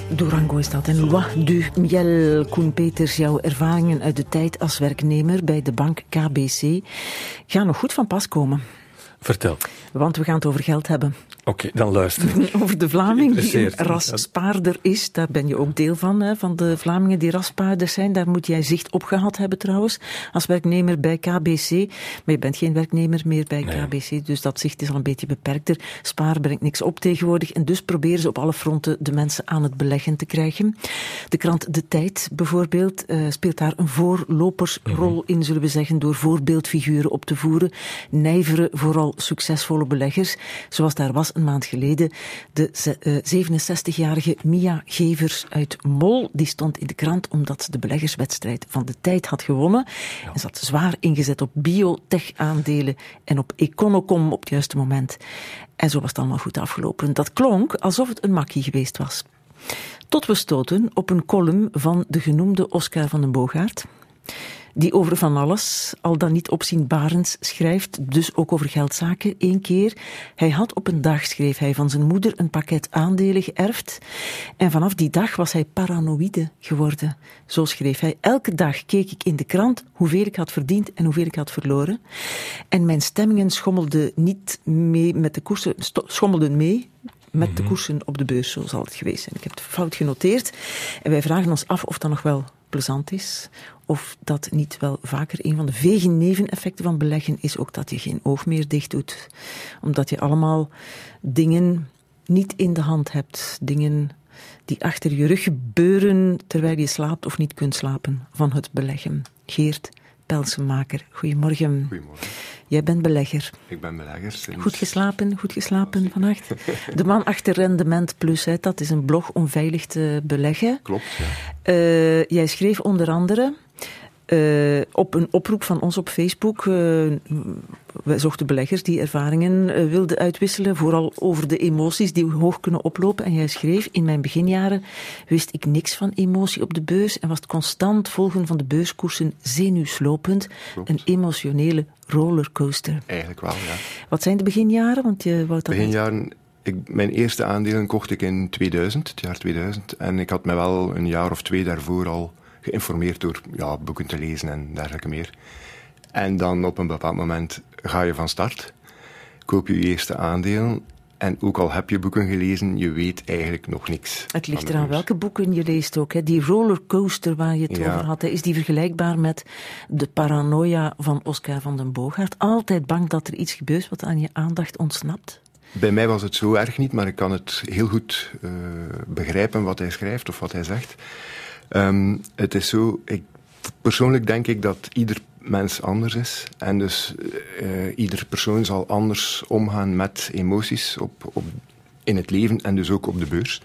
Durango is dat. En Loi du Miel, Koen Peters, jouw ervaringen uit de tijd als werknemer bij de bank KBC gaan nog goed van pas komen. Vertel. Want we gaan het over geld hebben. Oké, dan luister. Over de Vlaming die een rasspaarder is. Daar ben je ook deel van, hè, van de Vlamingen die rasspaarders zijn. Daar moet jij zicht op gehad hebben trouwens, als werknemer bij KBC. Maar je bent geen werknemer meer bij KBC, dus dat zicht is al een beetje beperkter. Spaar brengt niks op tegenwoordig en dus proberen ze op alle fronten de mensen aan het beleggen te krijgen. De krant De Tijd bijvoorbeeld speelt daar een voorlopersrol in, zullen we zeggen, door voorbeeldfiguren op te voeren. Nijveren vooral succesvolle beleggers, zoals daar was een maand geleden de 67-jarige Mia Gevers uit Mol. Die stond in de krant omdat ze de beleggerswedstrijd van De Tijd had gewonnen. Ja. En ze had zwaar ingezet op biotech-aandelen en op Econocom op het juiste moment. En zo was het allemaal goed afgelopen. Dat klonk alsof het een makkie geweest was. Tot we stoten op een column van de genoemde Oscar van den Boogaard, die over van alles, al dan niet opzienbarends, schrijft, dus ook over geldzaken. 1 keer, hij had op een dag, schreef hij, van zijn moeder een pakket aandelen geërfd. En vanaf die dag was hij paranoïde geworden. Zo schreef hij, elke dag keek ik in de krant hoeveel ik had verdiend en hoeveel ik had verloren. En mijn stemmingen schommelden niet mee met de koersen, schommelden mee met de koersen op de beurs, zo zal het geweest zijn. Ik heb het fout genoteerd. En wij vragen ons af of dat nog wel plezant is, of dat niet wel vaker een van de vege neveneffecten van beleggen is ook dat je geen oog meer dicht doet. Omdat je allemaal dingen niet in de hand hebt. Dingen die achter je rug gebeuren terwijl je slaapt of niet kunt slapen van het beleggen. Geert Pelsenmaker, goedemorgen. Goedemorgen. Jij bent belegger. Ik ben belegger. Sinds... Goed geslapen vannacht. De man achter Rendement Plus, hè, dat is een blog om veilig te beleggen. Klopt, ja. Jij schreef onder andere op een oproep van ons op Facebook. Wij zochten beleggers die ervaringen wilden uitwisselen, vooral over de emoties die hoog kunnen oplopen. En jij schreef, in mijn beginjaren wist ik niks van emotie op de beurs en was het constant volgen van de beurskoersen zenuwslopend. Klopt. Een emotionele rollercoaster. Eigenlijk wel, ja. Wat zijn de beginjaren? Want je wou dat beginjaren, mijn eerste aandelen kocht ik in 2000, het jaar 2000. En ik had me wel een jaar of 2 daarvoor al geïnformeerd door boeken te lezen en dergelijke meer. En dan op een bepaald moment ga je van start, koop je eerste aandelen en ook al heb je boeken gelezen, je weet eigenlijk nog niks. Het ligt eraan welke boeken je leest ook. Hè. Die rollercoaster waar je het over had, hè, is die vergelijkbaar met de paranoia van Oscar van den Boogaard? Altijd bang dat er iets gebeurt wat aan je aandacht ontsnapt? Bij mij was het zo erg niet, maar ik kan het heel goed begrijpen wat hij schrijft of wat hij zegt. Het is zo, persoonlijk denk ik dat ieder mens anders is. En dus ieder persoon zal anders omgaan met emoties in het leven en dus ook op de beurs.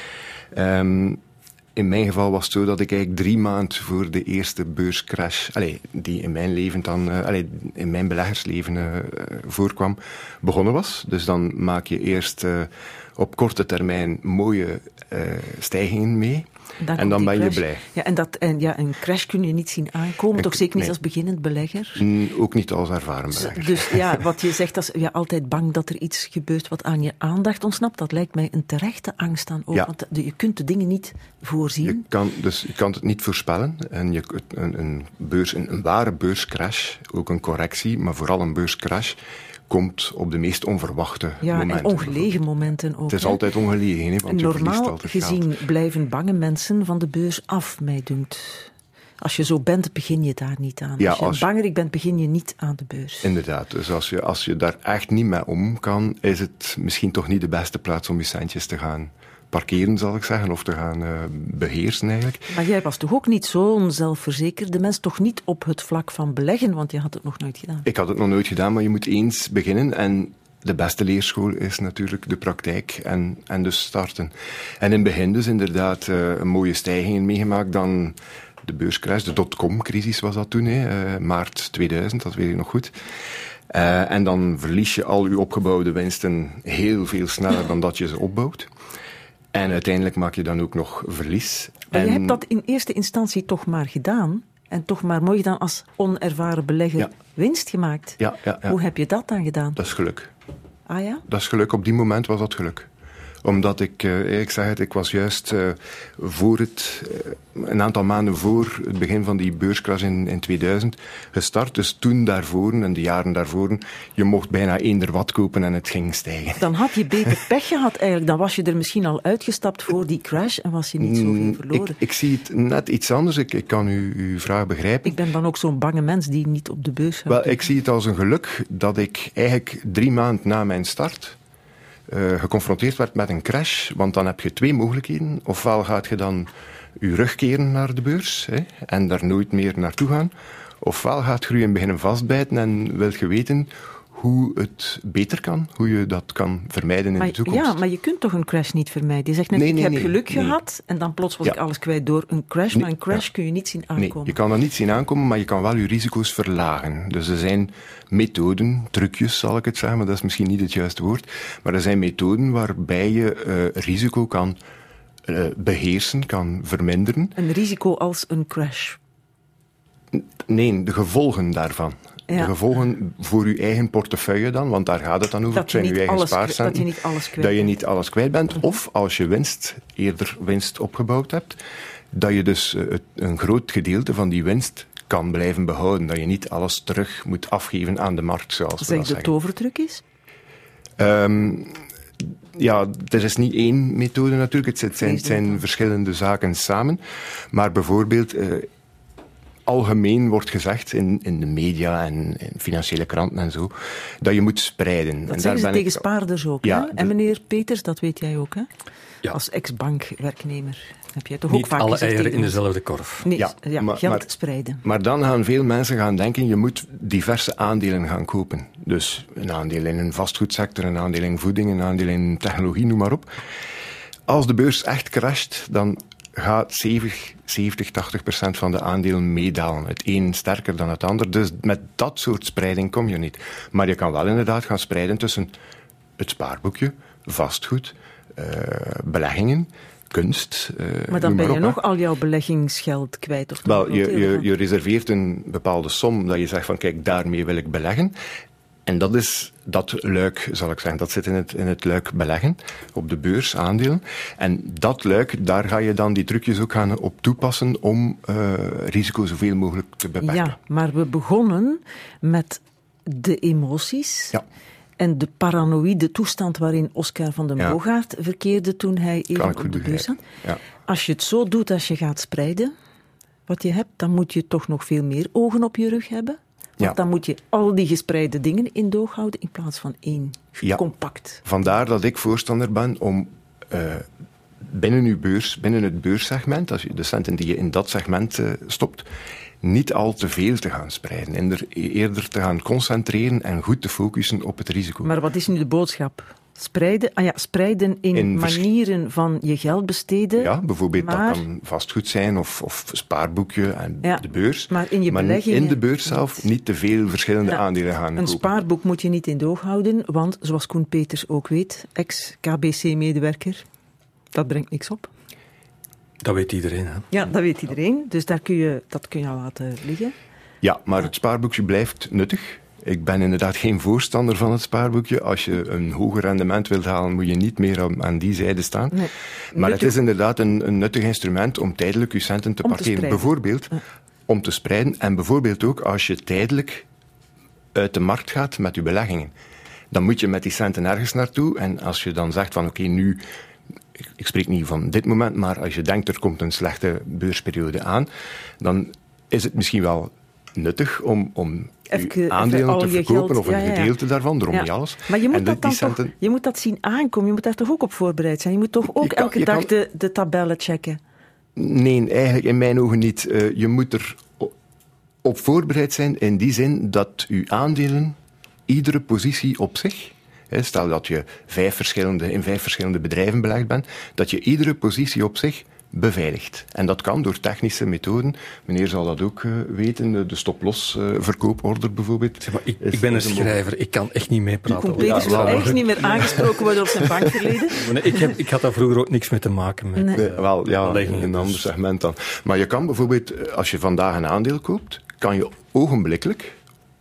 In mijn geval was het zo dat ik eigenlijk 3 maanden voor de eerste beurscrash, die in mijn leven dan, in mijn beleggersleven voorkwam, begonnen was. Dus dan maak je eerst op korte termijn mooie stijgingen mee. En dan ben je blij. Ja, een crash kun je niet zien aankomen, toch zeker niet als beginnend belegger? Ook niet als ervaren belegger. Dus ja, wat je zegt, als je altijd bang dat er iets gebeurt wat aan je aandacht ontsnapt, dat lijkt mij een terechte angst aan ook, want je kunt de dingen niet voorzien. Je kan het niet voorspellen. En een ware beurscrash, ook een correctie, maar vooral een beurscrash, komt op de meest onverwachte momenten. Ja, en ongelegen momenten ook. Het is altijd ongelegen, hè, want normaal gezien blijven bange mensen van de beurs af, mij dunkt. Als je zo bent, begin je daar niet aan. Ja, als je bangerik bent, begin je niet aan de beurs. Inderdaad, dus als je daar echt niet mee om kan, is het misschien toch niet de beste plaats om je centjes te gaan parkeren, zal ik zeggen, of te gaan beheersen eigenlijk. Maar jij was toch ook niet zo'n zelfverzekerde mens, toch niet op het vlak van beleggen, want je had het nog nooit gedaan. Ik had het nog nooit gedaan, maar je moet eens beginnen en de beste leerschool is natuurlijk de praktijk en dus starten. En in het begin dus inderdaad een mooie stijging meegemaakt, dan de beurscrash, de dotcom-crisis was dat toen, maart 2000, dat weet ik nog goed. En dan verlies je al je opgebouwde winsten heel veel sneller dan dat je ze opbouwt. En uiteindelijk maak je dan ook nog verlies. Maar je hebt dat in eerste instantie toch maar gedaan. En toch maar mooi gedaan als onervaren belegger winst gemaakt. Ja. Hoe heb je dat dan gedaan? Dat is geluk. Ah ja? Dat is geluk. Op die moment was dat geluk. Omdat ik zeg het, ik was juist een aantal maanden voor het begin van die beurscrash in 2000 gestart. Dus toen daarvoor en de jaren daarvoor, je mocht bijna eender wat kopen en het ging stijgen. Dan had je beter pech gehad eigenlijk. Dan was je er misschien al uitgestapt voor die crash en was je niet zoveel verloren. Ik zie het net iets anders. Ik kan uw vraag begrijpen. Ik ben dan ook zo'n bange mens die niet op de beurs gaat. Wel, ik zie het als een geluk dat ik eigenlijk 3 maanden na mijn start geconfronteerd werd met een crash. Want dan heb je 2 mogelijkheden. Ofwel gaat je dan je rug keren naar de beurs en daar nooit meer naartoe gaan. Ofwel gaat je je beginnen vastbijten en wil je weten hoe het beter kan, hoe je dat kan vermijden in de toekomst. Ja, maar je kunt toch een crash niet vermijden? Je zegt net, ik heb geluk gehad en dan plots was ik alles kwijt door een crash. Maar een crash kun je niet zien aankomen. Nee, je kan dat niet zien aankomen, maar je kan wel je risico's verlagen. Dus er zijn methoden, trucjes zal ik het zeggen, maar dat is misschien niet het juiste woord. Maar er zijn methoden waarbij je risico kan beheersen, kan verminderen. Een risico als een crash? Nee, de gevolgen daarvan. Ja. De gevolgen voor je eigen portefeuille dan, want daar gaat het dan over. Het zijn je eigen spaarcenten. Dat je niet alles kwijt bent. Dat je niet alles kwijt bent. Of als je eerder winst opgebouwd hebt, dat je dus een groot gedeelte van die winst kan blijven behouden. Dat je niet alles terug moet afgeven aan de markt, zoals we dat zeggen. Zeg, de tovertruc is? Ja, er is niet één methode natuurlijk. Het zijn verschillende zaken samen. Maar bijvoorbeeld, algemeen wordt gezegd in de media en in financiële kranten en zo, dat je moet spreiden. Dat zeggen ze tegen spaarders ook. Ja, hè? En meneer Peters, dat weet jij ook, hè? Ja. Als ex-bankwerknemer heb jij toch niet ook vaak alle gezegd eieren tegen in dezelfde korf. Nee, geld spreiden. Maar dan gaan veel mensen gaan denken, je moet diverse aandelen gaan kopen. Dus een aandeel in een vastgoedsector, een aandeel in voeding, een aandeel in technologie, noem maar op. Als de beurs echt crasht, dan gaat 70-80% van de aandelen meedalen. Het een sterker dan het ander. Dus met dat soort spreiding kom je niet. Maar je kan wel inderdaad gaan spreiden tussen het spaarboekje, vastgoed, beleggingen, kunst. Maar dan ben je nog al jouw beleggingsgeld kwijt. Of wel, je reserveert een bepaalde som dat je zegt van kijk, daarmee wil ik beleggen. En dat is dat luik, zal ik zeggen. Dat zit in het luik beleggen, op de beurs, aandelen. En dat luik, daar ga je dan die trucjes ook gaan op toepassen om risico zoveel mogelijk te beperken. Ja, maar we begonnen met de emoties. Ja. En de paranoïde toestand waarin Oscar van den Boogaard verkeerde toen hij even op de beurs zat. Ja. Als je het zo doet, als je gaat spreiden, wat je hebt, dan moet je toch nog veel meer ogen op je rug hebben. Want dan moet je al die gespreide dingen in doog houden in plaats van één compact. Vandaar dat ik voorstander ben om binnen het beurssegment, als je de centen die je in dat segment stopt, niet al te veel te gaan spreiden. Eerder te gaan concentreren en goed te focussen op het risico. Maar wat is nu de boodschap? Spreiden in manieren van je geld besteden. Ja, bijvoorbeeld dat kan vastgoed zijn of spaarboekje en de beurs. Maar in je beleggingen... in de beurs zelf niet te veel verschillende aandelen gaan kopen. Een spaarboek moet je niet in doog houden, want zoals Koen Peters ook weet, ex-KBC-medewerker, dat brengt niks op. Dat weet iedereen, hè? Ja, dat weet iedereen. Dus dat kun je al laten liggen. Ja, maar het spaarboekje blijft nuttig. Ik ben inderdaad geen voorstander van het spaarboekje. Als je een hoger rendement wilt halen, moet je niet meer aan die zijde staan. Nee. Maar het is inderdaad een nuttig instrument om tijdelijk je centen te parkeren. Bijvoorbeeld om te spreiden. En bijvoorbeeld ook als je tijdelijk uit de markt gaat met je beleggingen. Dan moet je met die centen ergens naartoe. En als je dan zegt van oké, nu... Ik spreek niet van dit moment, maar als je denkt er komt een slechte beursperiode aan, dan is het misschien wel nuttig om je aandelen te verkopen of een gedeelte daarvan, daarom niet alles. Maar je moet je moet dat zien aankomen, je moet daar toch ook op voorbereid zijn? Je moet toch ook elke dag de tabellen checken? Nee, eigenlijk in mijn ogen niet. Je moet er op voorbereid zijn in die zin dat je aandelen, iedere positie op zich, stel dat je in 5 verschillende bedrijven belegd bent, dat je iedere positie op zich beveiligt. En dat kan door technische methoden. Meneer zal dat ook weten, de stop-loss verkooporder bijvoorbeeld. Zeg maar, ik ben een schrijver, ik kan echt niet meepraten. Koen Peters wil echt niet meer aangesproken worden op zijn bankverleden. Ik had daar vroeger ook niks mee te maken met. Wel, ja, in een ander segment dan. Maar je kan bijvoorbeeld, als je vandaag een aandeel koopt, kan je ogenblikkelijk,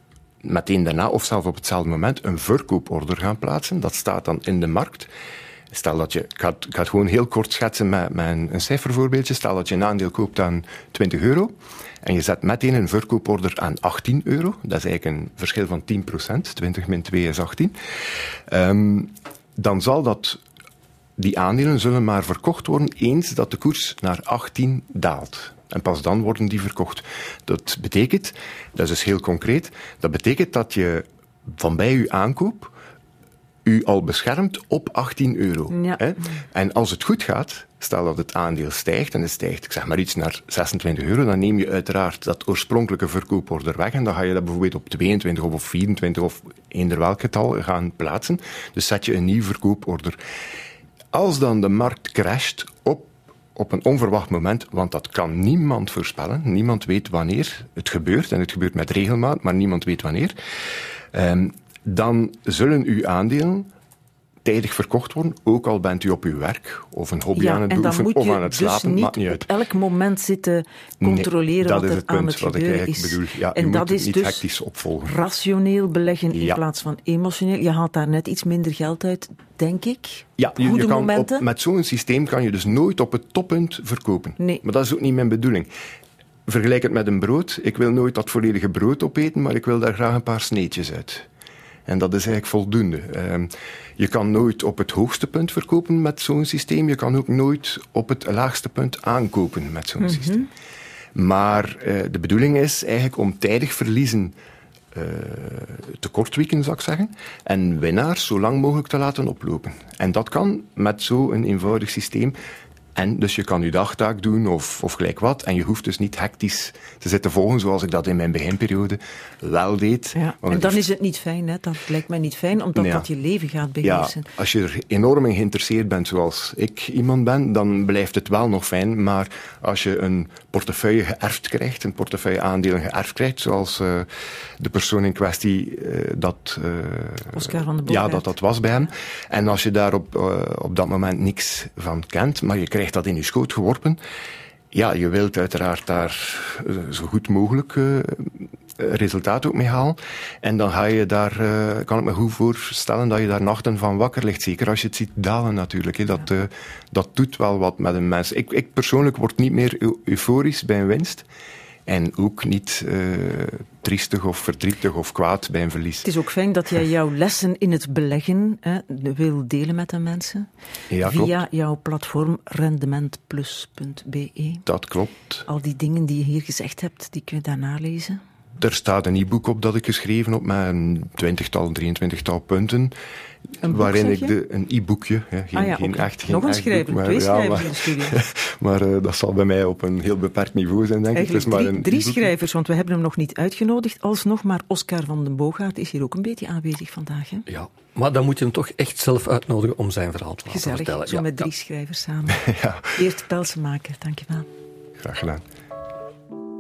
meteen daarna of zelfs op hetzelfde moment, een verkooporder gaan plaatsen. Dat staat dan in de markt. Stel dat je, ik ga het gewoon heel kort schetsen met een cijfervoorbeeldje. Stel dat je een aandeel koopt aan €20 en je zet meteen een verkooporder aan €18. Dat is eigenlijk een verschil van 10%. 20 min 2 is 18. Dan zal die aandelen zullen maar verkocht worden eens dat de koers naar 18 daalt. En pas dan worden die verkocht. Dat betekent, dat is dus heel concreet, dat betekent dat je van bij je aankoop u al beschermt op €18. Ja. Hè? En als het goed gaat, stel dat het aandeel stijgt, en het stijgt, ik zeg maar iets, naar €26, dan neem je uiteraard dat oorspronkelijke verkooporder weg en dan ga je dat bijvoorbeeld op 22 of 24 of eender welk getal gaan plaatsen. Dus zet je een nieuw verkooporder. Als dan de markt crasht op een onverwacht moment, want dat kan niemand voorspellen, niemand weet wanneer het gebeurt, en het gebeurt met regelmaat, maar niemand weet wanneer, dan zullen uw aandelen tijdig verkocht worden, ook al bent u op uw werk of een hobby aan het beoefenen of aan het slapen, maakt niet uit. Op elk moment zitten controleren wat er aan het gebeuren is. Bedoel. Ja, en je dat moet het is niet dus hectisch opvolgen. Rationeel beleggen in plaats van emotioneel. Je haalt daar net iets minder geld uit, denk ik. Ja, Goede momenten. met zo'n systeem kan je dus nooit op het toppunt verkopen. Nee. Maar dat is ook niet mijn bedoeling. Vergelijk het met een brood. Ik wil nooit dat volledige brood opeten, maar ik wil daar graag een paar sneetjes uit. En dat is eigenlijk voldoende. Je kan nooit op het hoogste punt verkopen met zo'n systeem. Je kan ook nooit op het laagste punt aankopen met zo'n systeem. Maar de bedoeling is eigenlijk om tijdig verliezen te kortwieken, zou ik zeggen, en winnaars zo lang mogelijk te laten oplopen. En dat kan met zo'n eenvoudig systeem. En dus je kan je dagtaak doen of gelijk wat. En je hoeft dus niet hectisch te zitten volgen zoals ik dat in mijn beginperiode wel deed. Ja, en dan is het niet fijn, hè? Dat lijkt mij niet fijn, omdat dat je leven gaat beheersen. Ja, als je er enorm in geïnteresseerd bent zoals ik iemand ben, dan blijft het wel nog fijn. Maar als je een portefeuille geërfd krijgt, een portefeuille aandelen geërfd krijgt, zoals de persoon in kwestie Oscar van den Boogaard. dat was bij hem. En als je daar op dat moment niks van kent, maar je krijgt dat in je schoot geworpen. Ja, je wilt uiteraard daar zo goed mogelijk resultaat ook mee halen. En dan ga je daar, kan ik me goed voorstellen, dat je daar nachten van wakker ligt. Zeker als je het ziet dalen natuurlijk. Hè. Dat doet wel wat met een mens. Ik persoonlijk word niet meer euforisch bij een winst. En ook niet triestig of verdrietig of kwaad bij een verlies. Het is ook fijn dat jij jouw lessen in het beleggen wil delen met de mensen. Ja, via klopt. jouw platform rendementplus.be. Dat klopt. Al die dingen die je hier gezegd hebt, die kun je daar nalezen. Er staat een e-book op dat ik geschreven heb met een 23-tal punten. Een boek, waarin zeg je? een e-boekje. Geen Nog een schrijver, boek, twee schrijvers in de studio. Maar dat zal bij mij op een heel beperkt niveau zijn, denk ik. Eigenlijk Het is maar drie schrijvers, want we hebben hem nog niet uitgenodigd. Alsnog, maar Oscar van den Boogaard is hier ook een beetje aanwezig vandaag. Hè? Ja, maar dan moet je hem toch echt zelf uitnodigen om zijn verhaal te laten vertellen. Gezellig, zo met 3 schrijvers samen. Ja. Eert Pelsenmaker, dankjewel. Graag gedaan.